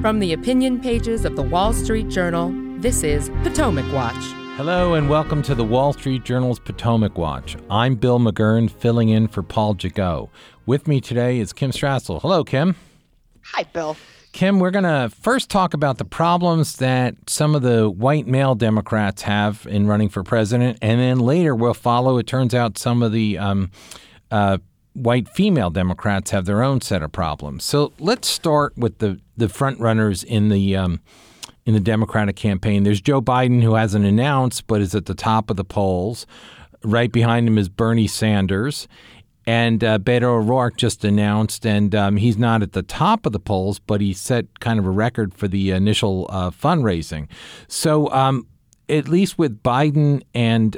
From the opinion pages of the Wall Street Journal, this is Potomac Watch. Hello and welcome to the Wall Street Journal's Potomac Watch. I'm Bill McGurn, filling in for Paul Jagot. With me today is Kim Strassel. Hello, Kim. Hi, Bill. Kim, we're going to first talk about the problems that some of the white male Democrats have in running for president, and then later we'll follow, it turns out, some of the white female Democrats have their own set of problems. So let's start with the front runners in the Democratic campaign. There's Joe Biden, who hasn't announced but is at the top of the polls. Right behind him is Bernie Sanders. And Beto O'Rourke just announced, and he's not at the top of the polls, but he set kind of a record for the initial fundraising. So at least with Biden and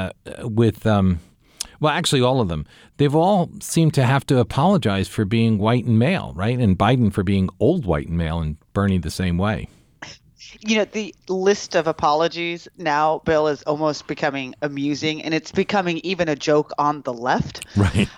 well, actually, all of them, they've all seemed to have to apologize for being white and male, right? And Biden for being old white and male, and Bernie the same way. You know, the list of apologies now, Bill, is almost becoming amusing, and it's becoming even a joke on the left. Right.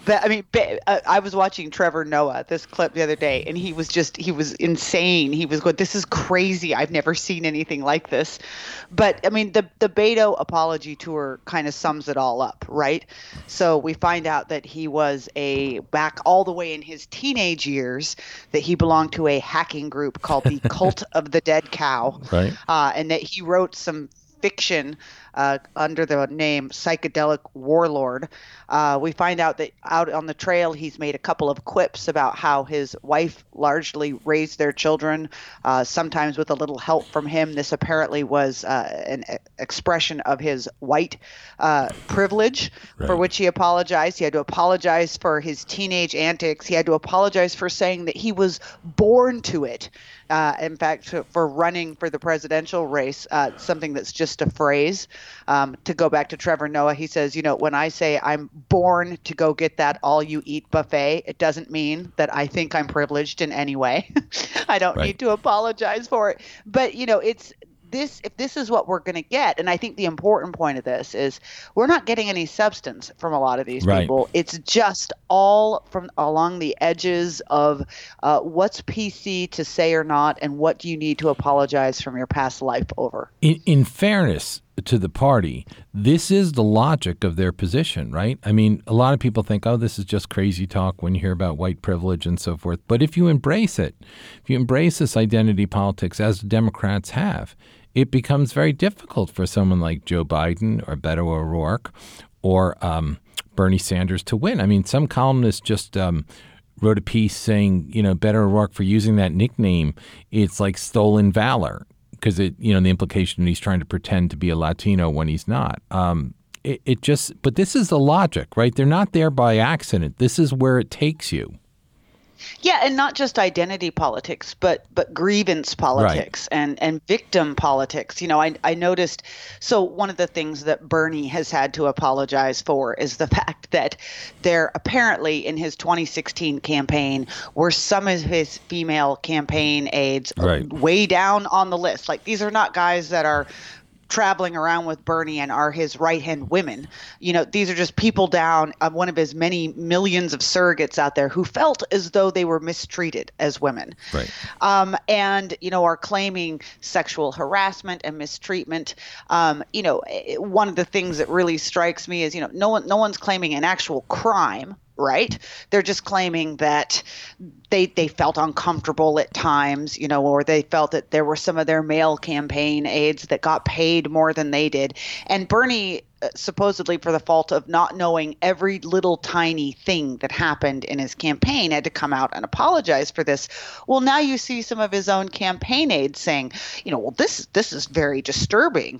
I was watching Trevor Noah, this clip the other day, and he was insane. He was going, this is crazy. I've never seen anything like this. But, I mean, the Beto apology tour kind of sums it all up, right? So we find out that he was back all the way in his teenage years, that he belonged to a hacking group called the Cult of the Dead Cow. Right. And that he wrote some fiction under the name Psychedelic Warlord. We find out that out on the trail, he's made a couple of quips about how his wife largely raised their children, sometimes with a little help from him. This apparently was an expression of his white privilege, right, for which he apologized. He had to apologize for his teenage antics. He had to apologize for saying that he was born to it. In fact, for running for the presidential race, something that's just a phrase. To go back to Trevor Noah, he says, when I say I'm born to go get that all-you-eat buffet, it doesn't mean that I think I'm privileged in any way. I don't need to apologize for it. But, it's if this is what we're going to get, and I think the important point of this is we're not getting any substance from a lot of these people. It's just all from along the edges of what's PC to say or not, and what do you need to apologize from your past life over. In fairness to the party, this is the logic of their position, right? I mean, a lot of people think, oh, this is just crazy talk when you hear about white privilege and so forth. But if you embrace it, if you embrace this identity politics, as the Democrats have, it becomes very difficult for someone like Joe Biden or Beto O'Rourke or Bernie Sanders to win. I mean, some columnists just wrote a piece saying, Beto O'Rourke, for using that nickname, it's like stolen valor. Because the implication he's trying to pretend to be a Latino when he's not. But this is the logic, right? They're not there by accident. This is where it takes you. Yeah, and not just identity politics, but grievance politics, right, and victim politics. I noticed, so one of the things that Bernie has had to apologize for is the fact that there apparently in his 2016 campaign were some of his female campaign aides way down on the list. Like, these are not guys that are traveling around with Bernie and are his right-hand women. These are just people down, one of his many millions of surrogates out there who felt as though they were mistreated as women. Right. And are claiming sexual harassment and mistreatment. One of the things that really strikes me is, no one's claiming an actual crime. Right. They're just claiming that they felt uncomfortable at times, or they felt that there were some of their male campaign aides that got paid more than they did. And Bernie, supposedly for the fault of not knowing every little tiny thing that happened in his campaign, had to come out and apologize for this. Well, now you see some of his own campaign aides saying, this is very disturbing.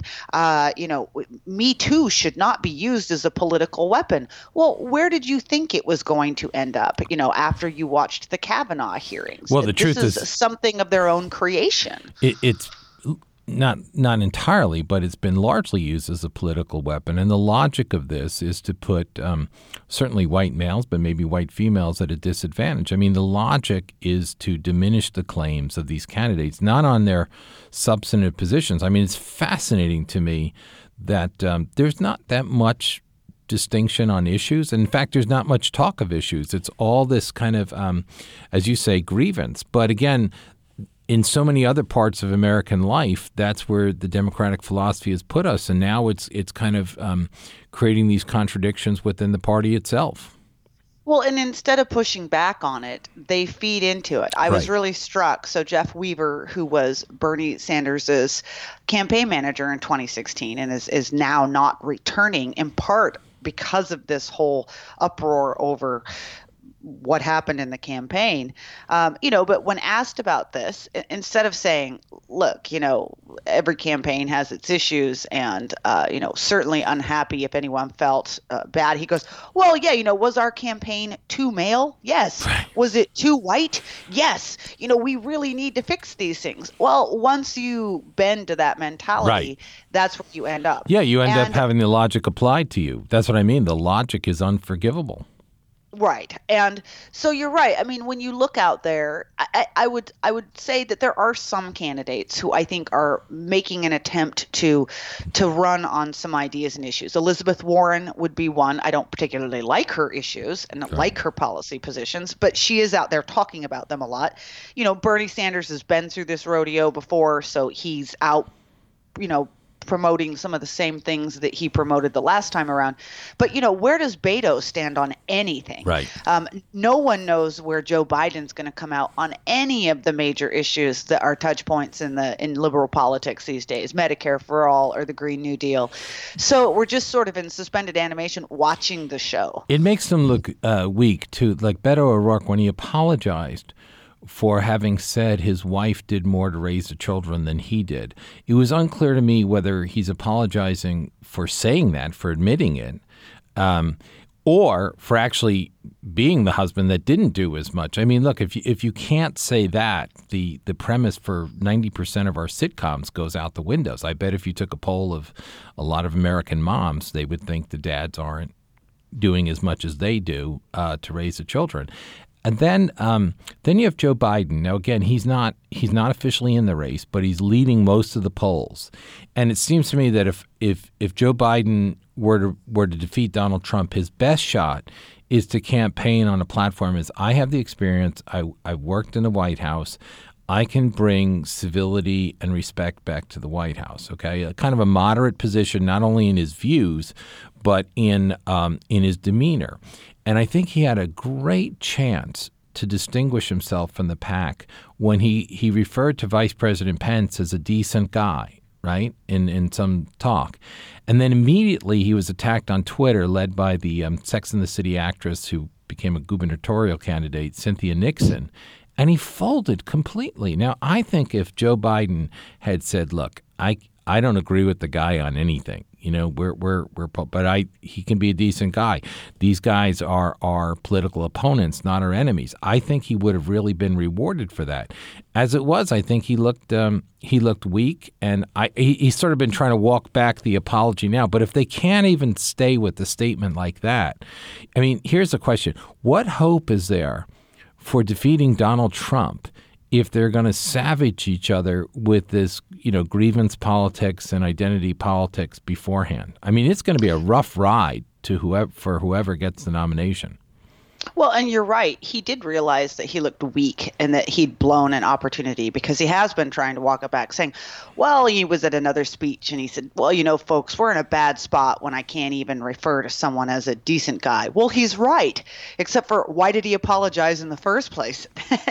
Me Too should not be used as a political weapon. Well, where did you think it was going to end up, after you watched the Kavanaugh hearings? Well, the truth is something of their own creation. It's not entirely, but it's been largely used as a political weapon. And the logic of this is to put certainly white males, but maybe white females at a disadvantage. I mean, the logic is to diminish the claims of these candidates, not on their substantive positions. I mean, it's fascinating to me that there's not that much distinction on issues. In fact, there's not much talk of issues. It's all this kind of, as you say, grievance. But again, in so many other parts of American life, that's where the democratic philosophy has put us. And now it's kind of creating these contradictions within the party itself. Well, and instead of pushing back on it, they feed into it. I was really struck. So Jeff Weaver, who was Bernie Sanders's campaign manager in 2016 and is now not returning, in part because of this whole uproar over what happened in the campaign, but when asked about this, instead of saying, look, every campaign has its issues and, certainly unhappy if anyone felt bad, he goes, well, yeah, was our campaign too male? Yes. Right. Was it too white? Yes. We really need to fix these things. Well, once you bend to that mentality, that's where you end up. Yeah, you end up having the logic applied to you. That's what I mean. The logic is unforgivable. Right. And so you're right. I mean, when you look out there, I would say that there are some candidates who I think are making an attempt to run on some ideas and issues. Elizabeth Warren would be one. I don't particularly like her issues and like her policy positions, but she is out there talking about them a lot. Bernie Sanders has been through this rodeo before, so he's out, promoting some of the same things that he promoted the last time around. But, where does Beto stand on anything? Right. No one knows where Joe Biden's going to come out on any of the major issues that are touch points in liberal politics these days, Medicare for all or the Green New Deal. So we're just sort of in suspended animation watching the show. It makes them look weak, too. Like Beto O'Rourke, when he apologized for having said his wife did more to raise the children than he did. It was unclear to me whether he's apologizing for saying that, for admitting it, or for actually being the husband that didn't do as much. I mean, look, if you can't say that, the premise for 90% of our sitcoms goes out the windows. I bet if you took a poll of a lot of American moms, they would think the dads aren't doing as much as they do to raise the children. And then you have Joe Biden. Now, again, he's not officially in the race, but he's leading most of the polls. And it seems to me that if Joe Biden were to defeat Donald Trump, his best shot is to campaign on a platform as I have the experience. I worked in the White House. I can bring civility and respect back to the White House. Okay, a kind of a moderate position, not only in his views, but in his demeanor. And I think he had a great chance to distinguish himself from the pack when he referred to Vice President Pence as a decent guy, right, in some talk. And then immediately he was attacked on Twitter, led by the Sex and the City actress who became a gubernatorial candidate, Cynthia Nixon. And he folded completely. Now, I think if Joe Biden had said, look, I don't agree with the guy on anything. But he can be a decent guy. These guys are our political opponents, not our enemies. I think he would have really been rewarded for that. As it was, I think he looked weak, and he's sort of been trying to walk back the apology now. But if they can't even stay with the statement like that, I mean, here's the question: what hope is there for defeating Donald Trump if they're going to savage each other with this, grievance politics and identity politics beforehand? I mean, it's going to be a rough ride to whoever gets the nomination. Well, and you're right. He did realize that he looked weak and that he'd blown an opportunity, because he has been trying to walk it back, saying, well, he was at another speech and he said, well, folks, we're in a bad spot when I can't even refer to someone as a decent guy. Well, he's right, except for why did he apologize in the first place?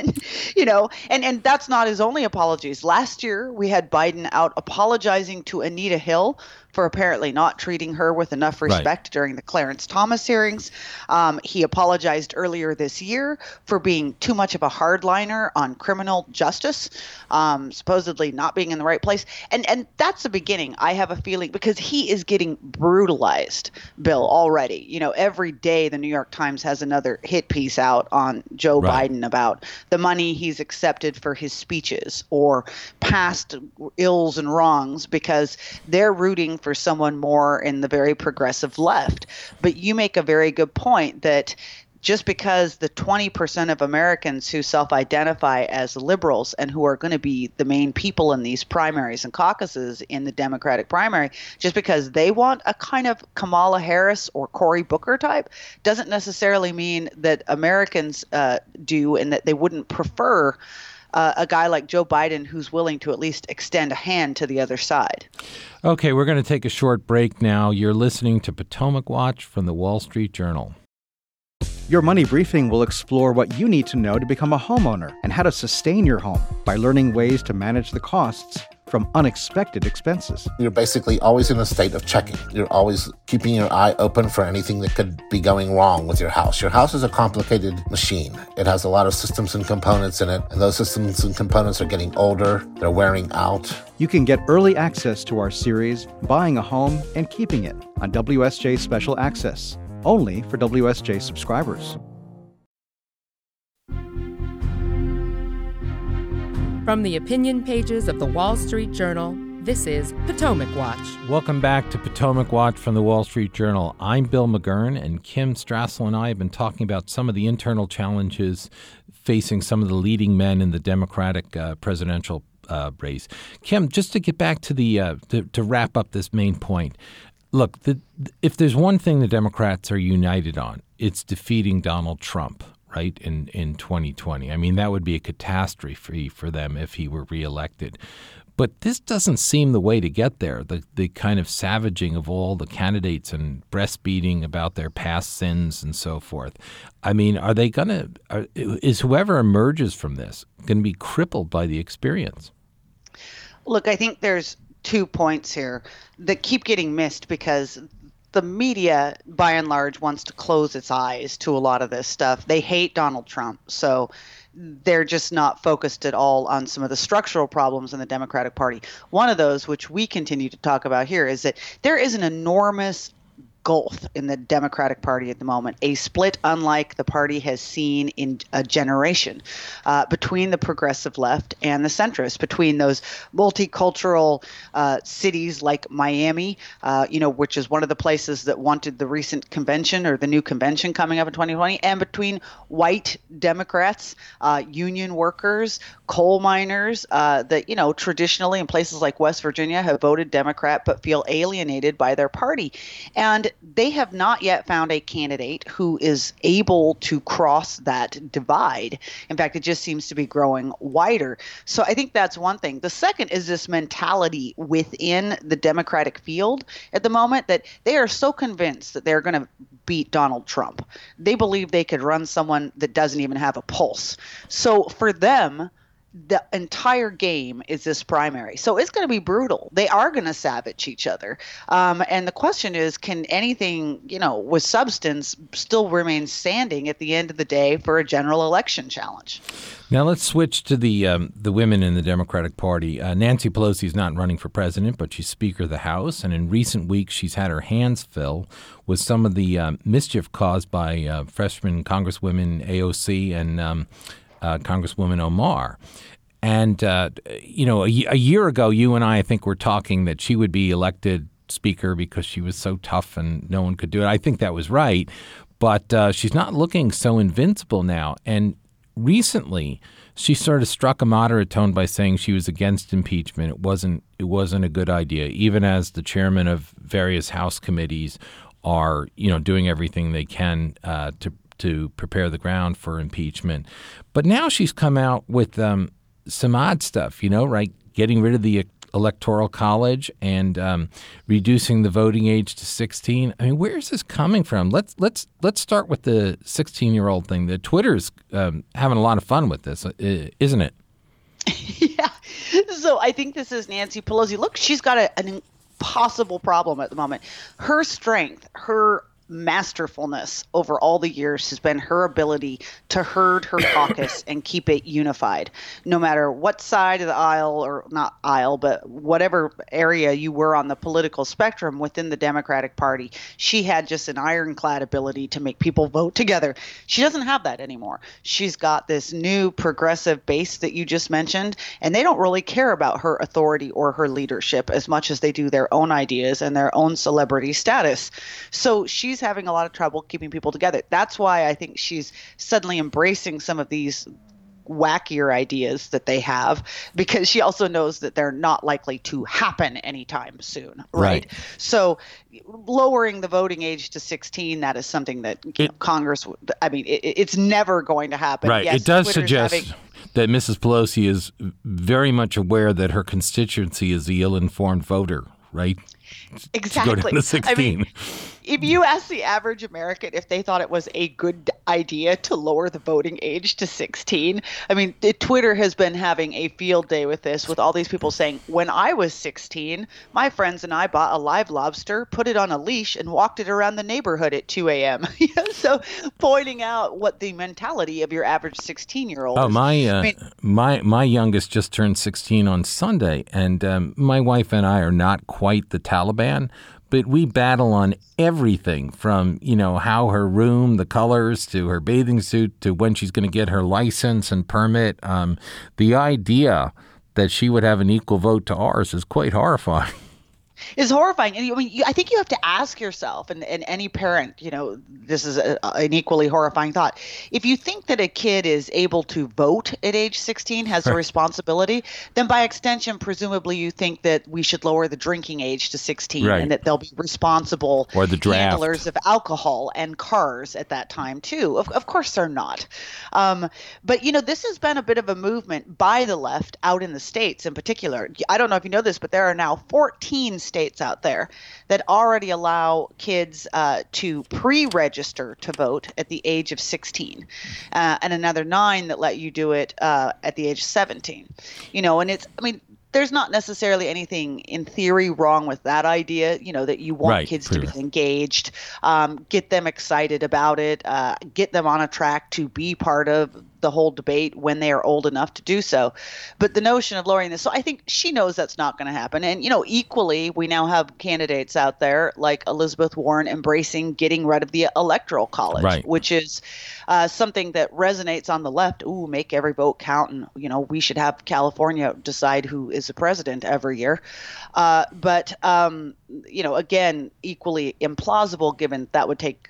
And that's not his only apologies. Last year, we had Biden out apologizing to Anita Hill for apparently not treating her with enough respect during the Clarence Thomas hearings. He apologized earlier this year for being too much of a hardliner on criminal justice, supposedly not being in the right place. And that's the beginning, I have a feeling, because he is getting brutalized, Bill, already. Every day the New York Times has another hit piece out on Joe Biden about the money he's accepted for his speeches or past ills and wrongs, because they're rooting for someone more in the very progressive left. But you make a very good point that just because the 20% of Americans who self-identify as liberals and who are going to be the main people in these primaries and caucuses in the Democratic primary, just because they want a kind of Kamala Harris or Cory Booker type, doesn't necessarily mean that Americans do, and that they wouldn't prefer a guy like Joe Biden who's willing to at least extend a hand to the other side. Okay, we're going to take a short break now. You're listening to Potomac Watch from the Wall Street Journal. Your Money Briefing will explore what you need to know to become a homeowner and how to sustain your home by learning ways to manage the costs from unexpected expenses. You're basically always in a state of checking. You're always keeping your eye open for anything that could be going wrong with your house. Your house is a complicated machine. It has a lot of systems and components in it, and those systems and components are getting older. They're wearing out. You can get early access to our series, Buying a Home and Keeping It, on WSJ Special Access, only for WSJ subscribers. From the opinion pages of the Wall Street Journal, this is Potomac Watch. Welcome back to Potomac Watch from the Wall Street Journal. I'm Bill McGurn, and Kim Strassel and I have been talking about some of the internal challenges facing some of the leading men in the Democratic presidential race. Kim, just to get back to the to wrap up this main point, look, if there's one thing the Democrats are united on, it's defeating Donald Trump. Right, in 2020. I mean, that would be a catastrophe for them if he were reelected. But this doesn't seem the way to get there, the kind of savaging of all the candidates and breastbeating about their past sins and so forth. I mean, is whoever emerges from this going to be crippled by the experience? Look, I think there's 2 points here that keep getting missed because the media, by and large, wants to close its eyes to a lot of this stuff. They hate Donald Trump, so they're just not focused at all on some of the structural problems in the Democratic Party. One of those, which we continue to talk about here, is that there is an enormous gulf in the Democratic Party at the moment, a split unlike the party has seen in a generation between the progressive left and the centrists, between those multicultural cities like Miami, which is one of the places that wanted the recent convention or the new convention coming up in 2020, and between white Democrats, union workers, coal miners that, traditionally in places like West Virginia have voted Democrat but feel alienated by their party. And they have not yet found a candidate who is able to cross that divide. In fact, it just seems to be growing wider. So I think that's one thing. The second is this mentality within the Democratic field at the moment that they are so convinced that they're going to beat Donald Trump. They believe they could run someone that doesn't even have a pulse. So for them, the entire game is this primary. So it's going to be brutal. They are going to savage each other. And the question is, can anything, with substance still remain standing at the end of the day for a general election challenge? Now let's switch to the women in the Democratic Party. Nancy Pelosi is not running for president, but she's Speaker of the House. And in recent weeks, she's had her hands fill with some of the mischief caused by freshman Congresswomen AOC and Congresswoman Omar. And, a year ago, you and I think, were talking that she would be elected speaker because she was so tough and no one could do it. I think that was right. But she's not looking so invincible now. And recently, she sort of struck a moderate tone by saying she was against impeachment. It wasn't a good idea, even as the chairman of various House committees are, doing everything they can to prepare the ground for impeachment. But now she's come out with some odd stuff, right? Getting rid of the Electoral College and reducing the voting age to 16. I mean, where is this coming from? Let's start with the 16-year-old thing. The Twitter's having a lot of fun with this, isn't it? Yeah. So I think this is Nancy Pelosi. Look, she's got an impossible problem at the moment. Her strength, her masterfulness over all the years has been her ability to herd her caucus and keep it unified. No matter what side of the aisle, or not aisle, but whatever area you were on the political spectrum within the Democratic Party, she had just an ironclad ability to make people vote together. She doesn't have that anymore. She's got this new progressive base that you just mentioned, and they don't really care about her authority or her leadership as much as they do their own ideas and their own celebrity status. So she's having a lot of trouble keeping people together. That's why I think she's suddenly embracing some of these wackier ideas that they have, because she also knows that they're not likely to happen anytime soon, right? So lowering the voting age to 16, that is something that Congress, it's never going to happen. Right. Yes, it does Twitter's suggest That Mrs. Pelosi is very much aware that her constituency is the ill-informed voter, right? Exactly. To go down to 16. I mean, if you ask the average American if they thought it was a good idea to lower the voting age to 16, I mean, Twitter has been having a field day with this, with all these people saying, when I was 16, my friends and I bought a live lobster, put it on a leash, and walked it around the neighborhood at 2 a.m. So pointing out what the mentality of your average 16-year-old is. My youngest just turned 16 on Sunday, and my wife and I are not quite the Taliban, but we battle on everything from, how her room, the colors, to her bathing suit, to when she's going to get her license and permit. The idea that she would have an equal vote to ours is quite horrifying. Is horrifying. And I think you have to ask yourself, and any parent, this is an equally horrifying thought. If you think that a kid is able to vote at age 16, has a responsibility, then by extension, presumably you think that we should lower the drinking age to 16 and that they'll be responsible or the draft handlers of alcohol and cars at that time, too. Of course they're not. But, this has been a bit of a movement by the left out in the States in particular. I don't know if you know this, but there are now 14 states out there that already allow kids to pre-register to vote at the age of 16, and another 9 that let you do it at the age of 17. And there's not necessarily anything in theory wrong with that idea, that you want kids to be engaged, get them excited about it, get them on a track to be part of the whole debate when they are old enough to do so. But the notion of lowering this, so I think she knows that's not going to happen. And, equally, we now have candidates out there like Elizabeth Warren embracing getting rid of the Electoral College, which is something that resonates on the left. Ooh, make every vote count. And, we should have California decide who is the president every year. But again, equally implausible, given that would take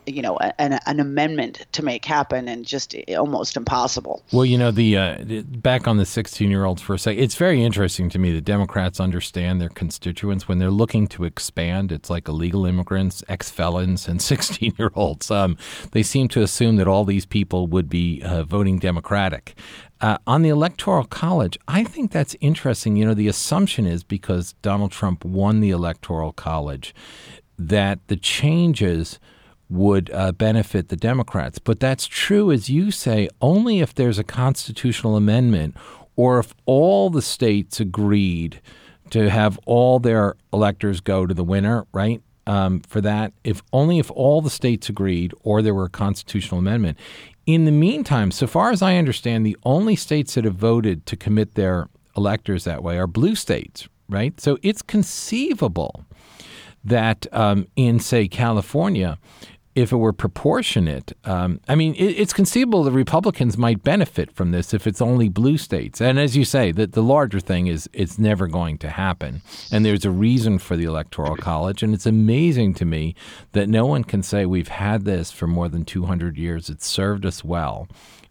an amendment to make happen, and just almost impossible. Well, the back on the 16-year-olds for a second, it's very interesting to me that Democrats understand their constituents when they're looking to expand. It's like illegal immigrants, ex-felons, and 16-year-olds. They seem to assume that all these people would be voting Democratic. On the Electoral College, I think that's interesting. The assumption is because Donald Trump won the Electoral College that the changes would benefit the Democrats. But that's true, as you say, only if there's a constitutional amendment or if all the states agreed to have all their electors go to the winner, right? For that, if all the states agreed or there were a constitutional amendment. In the meantime, so far as I understand, the only states that have voted to commit their electors that way are blue states, right? So it's conceivable that in, say, California, if it were proportionate, it's conceivable the Republicans might benefit from this if it's only blue states. And as you say, the larger thing is it's never going to happen. And there's a reason for the Electoral College. And it's amazing to me that no one can say we've had this for more than 200 years. It's served us well.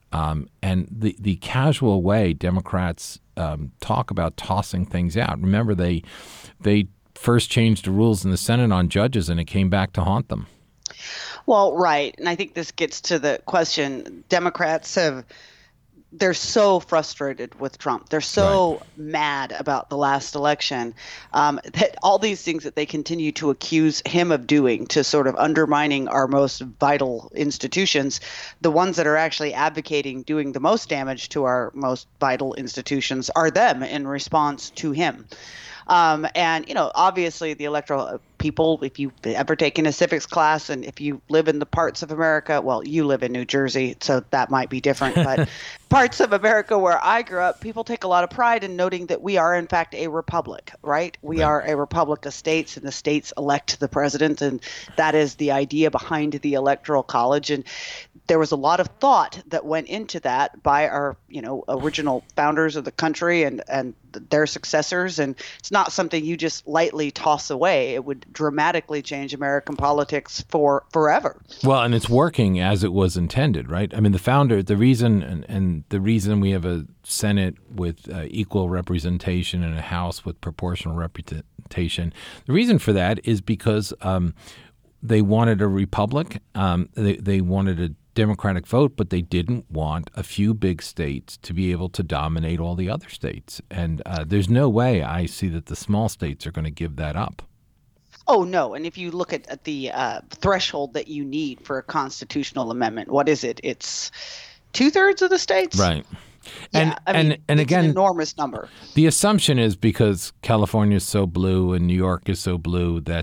And the casual way Democrats talk about tossing things out. Remember, they first changed the rules in the Senate on judges, and it came back to haunt them. Well, right. And I think this gets to the question. Democrats they're so frustrated with Trump. They're so mad about the last election that all these things that they continue to accuse him of doing to sort of undermining our most vital institutions, the ones that are actually advocating doing the most damage to our most vital institutions are them in response to him. And, obviously the electoral people, if you've ever taken a civics class and if you live in the parts of America, well, you live in New Jersey, so that might be different. But parts of America where I grew up, people take a lot of pride in noting that we are, in fact, a republic, right? We are a republic of states, and the states elect the president. And that is the idea behind the Electoral College. And there was a lot of thought that went into that by our, original founders of the country and their successors. And it's not something you just lightly toss away. It would dramatically change American politics for forever. Well, and it's working as it was intended, right? I mean, the reason we have a Senate with equal representation and a House with proportional representation, the reason for that is because they wanted a republic. They wanted a Democratic vote, but they didn't want a few big states to be able to dominate all the other states. And there's no way I see that the small states are going to give that up. Oh, no. And if you look at the threshold that you need for a constitutional amendment, what is it? It's 2/3 of the states? Right. Yeah, and again, an enormous number. The assumption is because California is so blue and New York is so blue that,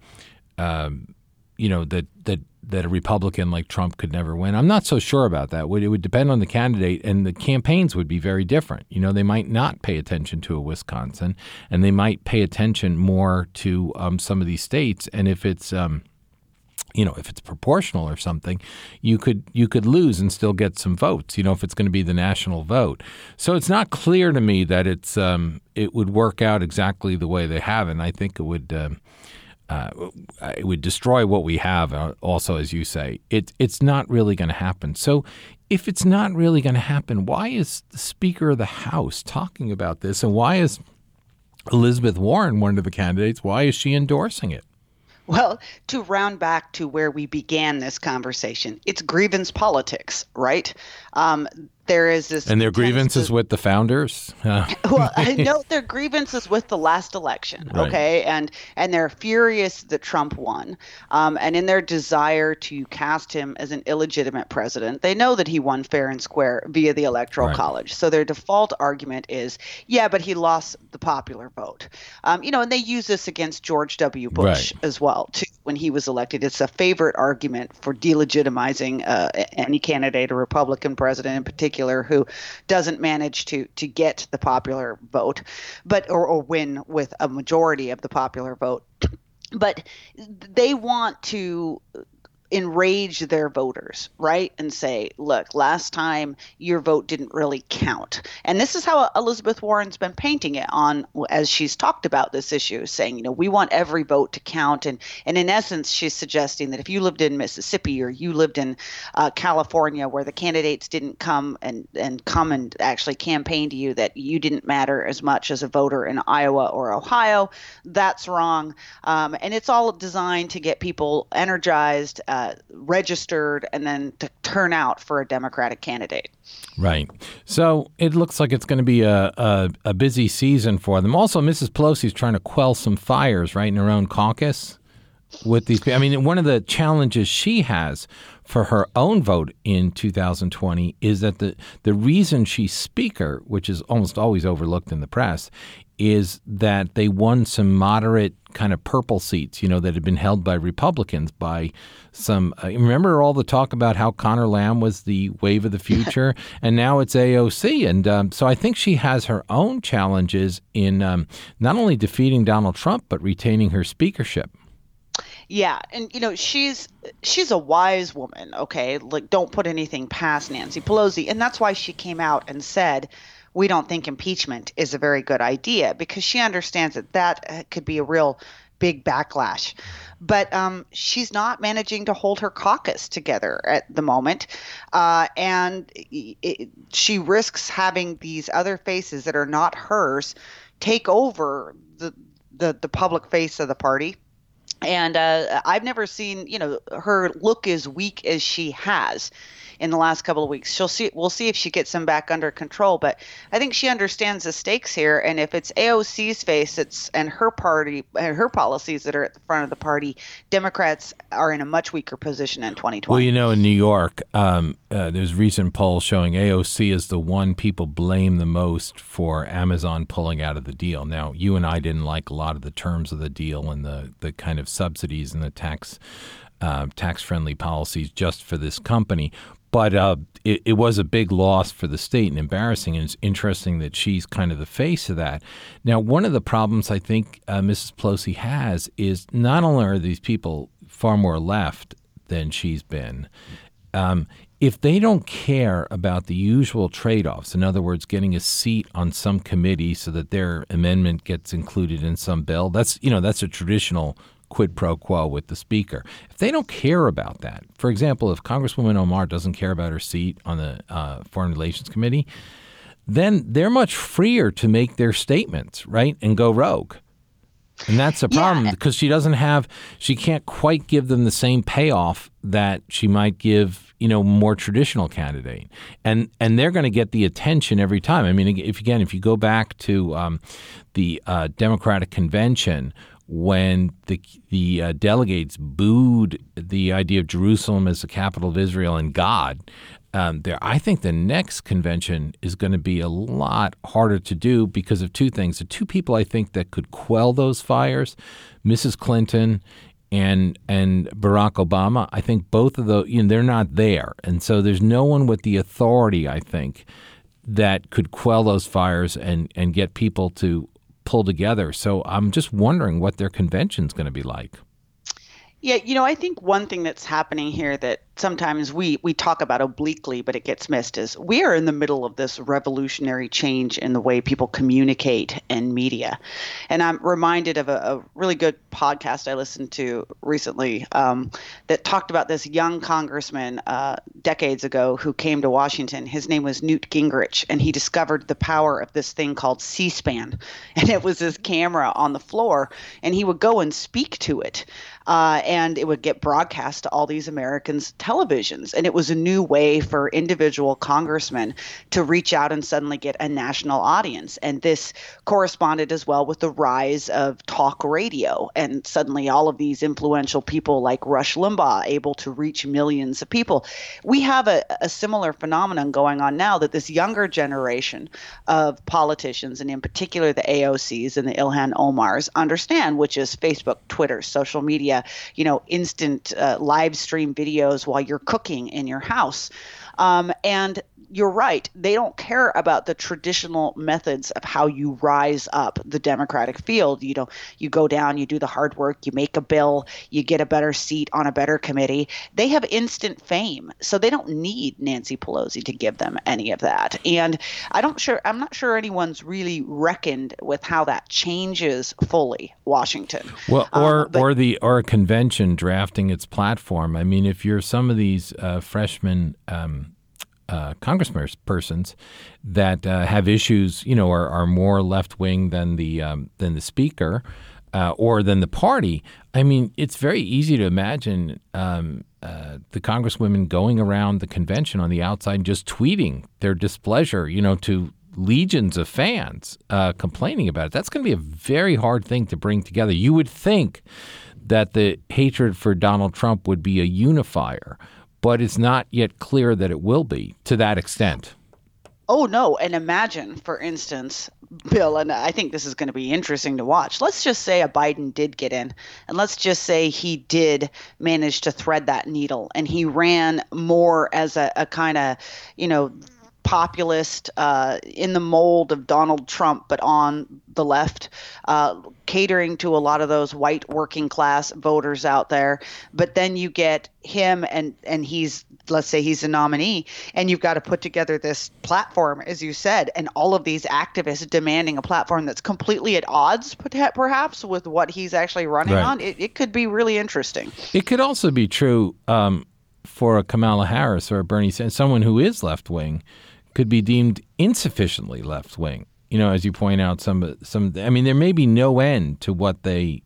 that a Republican like Trump could never win. I'm not so sure about that. It would depend on the candidate, and the campaigns would be very different. They might not pay attention to a Wisconsin, and they might pay attention more to some of these states. And if it's if it's proportional or something, you could lose and still get some votes, if it's going to be the national vote. So it's not clear to me that it would work out exactly the way they have. And I think it would destroy what we have also, as you say. It's not really going to happen. So if it's not really going to happen, why is the Speaker of the House talking about this? And why is Elizabeth Warren, one of the candidates, why is she endorsing it? Well, to round back to where we began this conversation, it's grievance politics, right? There is this, and their grievances with the founders. Well, no, their grievances with the last election, right. Okay, and they're furious that Trump won, and in their desire to cast him as an illegitimate president, they know that he won fair and square via the Electoral right. College. So their default argument is, yeah, but he lost the popular vote, and they use this against George W. Bush right. as well too when he was elected. It's a favorite argument for delegitimizing any candidate, a Republican president in particular, who doesn't manage to get the popular vote, or win with a majority of the popular vote. But they want to enrage their voters, right? And say, look, last time your vote didn't really count. And this is how Elizabeth Warren's been painting it on as she's talked about this issue, saying, we want every vote to count. And in essence, she's suggesting that if you lived in Mississippi or you lived in California, where the candidates didn't come and actually campaign to you, that you didn't matter as much as a voter in Iowa or Ohio. That's wrong. And it's all designed to get people energized, registered, and then to turn out for a Democratic candidate. Right. So it looks like it's going to be a busy season for them. Also, Mrs. Pelosi's trying to quell some fires right in her own caucus with these people. I mean, one of the challenges she has for her own vote in 2020 is that the reason she's Speaker, which is almost always overlooked in the press, is that they won some moderate kind of purple seats, that had been held by Republicans by some remember all the talk about how Connor Lamb was the wave of the future, and now it's AOC. And so I think she has her own challenges in not only defeating Donald Trump, but retaining her speakership. Yeah. And, she's a wise woman. OK, like, don't put anything past Nancy Pelosi. And that's why she came out and said, we don't think impeachment is a very good idea, because she understands that could be a real big backlash. But she's not managing to hold her caucus together at the moment. And she risks having these other faces that are not hers take over the public face of the party. And I've never seen, her look as weak as she has in the last couple of weeks. We'll see if she gets them back under control. But I think she understands the stakes here. And if it's AOC's face, and her party and her policies that are at the front of the party, Democrats are in a much weaker position in 2020. Well, in New York, there's recent polls showing AOC is the one people blame the most for Amazon pulling out of the deal. Now, you and I didn't like a lot of the terms of the deal and the kind of subsidies and the tax-friendly policies just for this company. But it was a big loss for the state and embarrassing, and it's interesting that she's kind of the face of that. Now, one of the problems I think Mrs. Pelosi has is not only are these people far more left than she's been, if they don't care about the usual trade-offs, in other words, getting a seat on some committee so that their amendment gets included in some bill, that's a traditional quid pro quo with the speaker. If they don't care about that, for example, if Congresswoman Omar doesn't care about her seat on the Foreign Relations Committee, then they're much freer to make their statements, right, and go rogue. And that's a problem because she can't quite give them the same payoff that she might give, more traditional candidate, and they're going to get the attention every time. I mean, if you go back to the Democratic convention, when the delegates booed the idea of Jerusalem as the capital of Israel and God, I think the next convention is going to be a lot harder to do because of two things. The two people I think that could quell those fires, Mrs. Clinton and Barack Obama, I think both of those, they're not there. And so there's no one with the authority, I think, that could quell those fires and get people to pull together. So I'm just wondering what their convention's going to be like. Yeah, I think one thing that's happening here that sometimes we talk about obliquely, but it gets missed, is we are in the middle of this revolutionary change in the way people communicate in media. And I'm reminded of a really good podcast I listened to recently that talked about this young congressman decades ago who came to Washington. His name was Newt Gingrich, and he discovered the power of this thing called C-SPAN. And it was this camera on the floor, and he would go and speak to it. And it would get broadcast to all these Americans' televisions. And it was a new way for individual congressmen to reach out and suddenly get a national audience. And this corresponded as well with the rise of talk radio. And suddenly all of these influential people like Rush Limbaugh able to reach millions of people. We have a similar phenomenon going on now that this younger generation of politicians, and in particular the AOCs and the Ilhan Omars, understand, which is Facebook, Twitter, social media, instant live stream videos while you're cooking in your house. And you're right. They don't care about the traditional methods of how you rise up the Democratic field. You go down, you do the hard work, you make a bill, you get a better seat on a better committee. They have instant fame, so they don't need Nancy Pelosi to give them any of that. And I'm not sure anyone's really reckoned with how that changes fully Washington. Well, or a convention drafting its platform. I mean, if you're some of these freshmen congresspersons that have issues, are more left wing than the speaker or than the party. I mean, it's very easy to imagine the congresswomen going around the convention on the outside and just tweeting their displeasure, to legions of fans complaining about it. That's going to be a very hard thing to bring together. You would think that the hatred for Donald Trump would be a unifier, but it's not yet clear that it will be to that extent. Oh, no. And imagine, for instance, Bill, and I think this is going to be interesting to watch. Let's just say a Biden did get in, and let's just say he did manage to thread that needle, and he ran more as a kind of, populist in the mold of Donald Trump, but on the left, catering to a lot of those white working class voters out there. But then you get him and let's say he's a nominee, and you've got to put together this platform, as you said, and all of these activists demanding a platform that's completely at odds, perhaps, with what he's actually running on. It could be really interesting. It could also be true for a Kamala Harris or a Bernie Sanders, someone who is left-wing, could be deemed insufficiently left-wing. As you point out, some. I mean, there may be no end to what they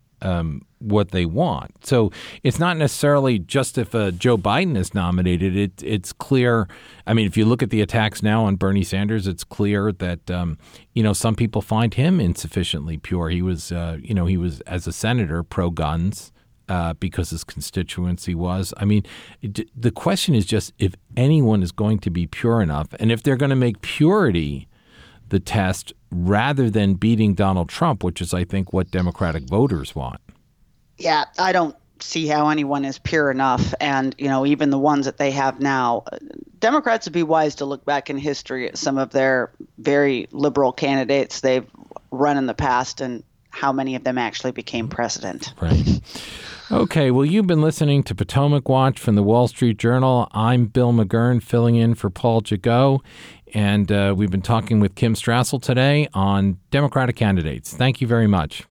want. So it's not necessarily just if Joe Biden is nominated. It's clear. I mean, if you look at the attacks now on Bernie Sanders, it's clear that some people find him insufficiently pure. He was as a senator pro-guns. Because his constituency was. I mean, the question is just if anyone is going to be pure enough, and if they're going to make purity the test rather than beating Donald Trump, which is, I think, what Democratic voters want. Yeah, I don't see how anyone is pure enough. And, even the ones that they have now, Democrats would be wise to look back in history at some of their very liberal candidates they've run in the past and how many of them actually became president. Right. Okay, well, you've been listening to Potomac Watch from the Wall Street Journal. I'm Bill McGurn, filling in for Paul Jagot, and we've been talking with Kim Strassel today on Democratic candidates. Thank you very much.